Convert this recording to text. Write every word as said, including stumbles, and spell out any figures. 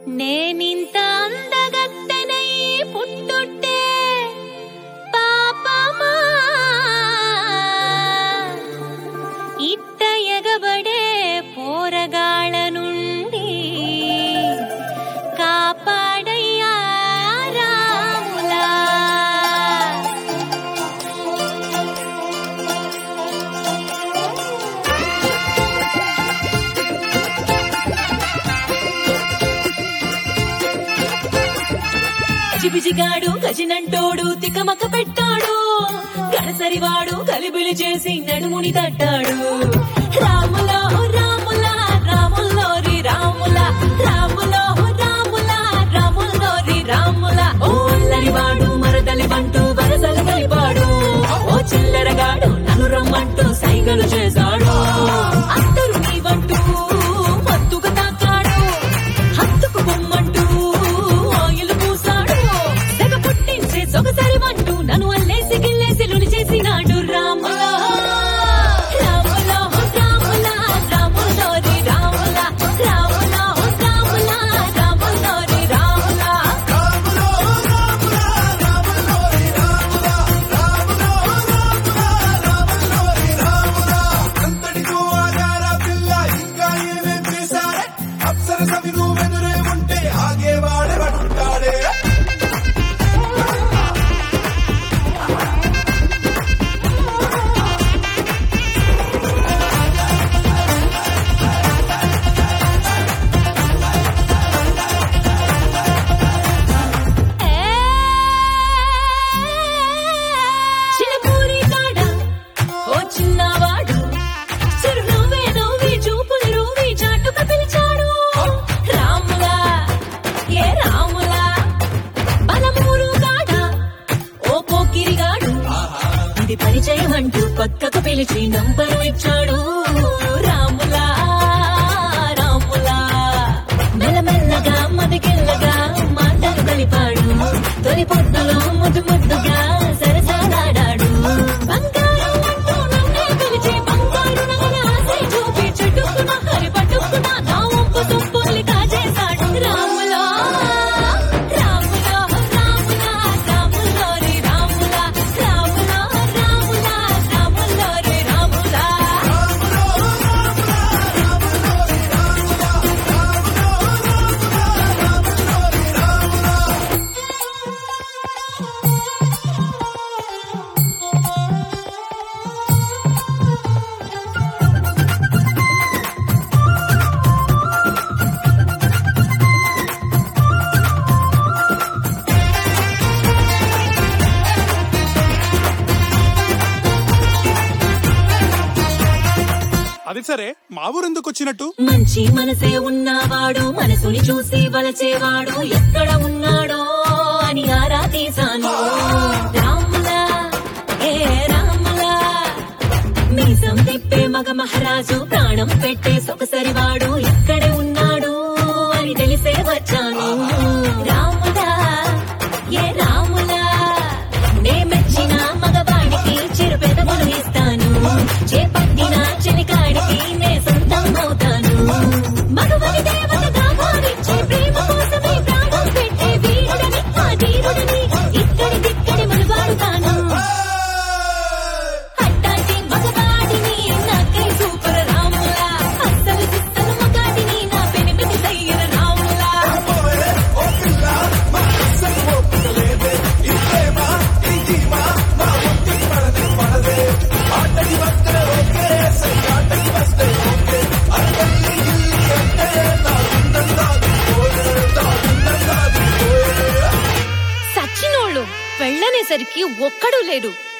నేనింత అందగత్తెనై పుట్టుట్టే పాపమా ఇట్ట ఎగబడే పోరగాళ్ళ నుండి కాపాడయ్యా రాములా. చిబిజిగాడు గజినంటోడు తికమక పెట్టాడు, గడసరివాడు కలిబిలి చేసి నడుముని తట్టాడు. రాములా రాములా రాముల్లోరి రాములా, రాములో రాములా రాముల్లోరి రాములా. ఓ అల్లరివాడు మరదలి బంటూ వరసలు కలిపాడు, ఓ చిల్లరగాడు నన్ను రమ్మంటూ సైగలు చేశాడు. అందరూ నీ వంటూ మత్తుగా తాకాడు, హత్తుకు బొమ్మంటూ ఆయిలు పూసాడు. తెగ పుట్టించే సొగసరి వంటూ నన్ను అల్లేసి గిల్లేసి లులి చేసినాడు. రాములా రాములా రాములా రాములోరి రాములా, రాములా రాములా రాములోరి రాములా. అంతటితో ఆగారా పిల్ల ఇంకా ఏమేం చేశారే, అప్సరస విను వెదురే ఉంటే ఆగేవాడే పడుంటాడే. చిన్నపూరి కాడ ఓ చిన్నవాడు చిరునవ్వే నవ్వి చూపులు రూవి చాటుగా పిలిచాడు. రాములా ఏ రాములా. బలమూరు కాడ ఓ పోకిరిగాడు ఇది పరిచయం అంటూ పక్కకు పిలిచి నంబరు ఇచ్చాడు. రాములా రాములా. మెల్లమెల్లగా మదికెళ్ళగా మాటలు కలిపాడు, తొలి పొద్దులో ముద్దు ముద్దుగా సరసాలాడాడు. బంగారం అంటూ నన్నే పిలిచి బంగారు నగల ఆశ చూపి చెట్టుకున్న హరి పట్టుకున్న నా ఒంపు తుప్పుల్ని కాజేశాడు. రాములా రాములా రాములా రాములోరి రాములా, రాములా రాములా రాములోరి రాములా. అది సరే, మా ఊరెందుకు వచ్చినట్టు? మంచి మనసే ఉన్నవాడు మనసుని చూసి వలచేవాడు ఎక్కడ ఉన్నాడో అని ఆరా తీశాను. రాములా ఏ రాములా. మీసం తిప్పే మగ మహారాజు ప్రాణం పెట్టే సొగసరివాడు ఎక్కడే ఉన్నాడు అని తెలిసే వచ్చాను. రాములా ఏ రాములా. నే మెచ్చిన మగవాడికి చిరు పెదవులు ఇస్తాను, చేపట్టిన చెలికాడికి నే సొంతం అవుతాను. మగవని దేవతగా భావించే ప్రేమ కోసమే ప్రాణం పెట్టే వీరుడని ఆ ధీరుడని ఇక్కడికిక్కడి మనుగాడుతాను. అట్టాటి మగవాడిని నాకై సూపర్ రాములా, అస్సలు సిస్సలు మగాడిని నా పెనిమిటి సయ్యర రాములా. సచ్చినోళ్ళు వెళ్ళనేసరికి ఒక్కడూ లేడు.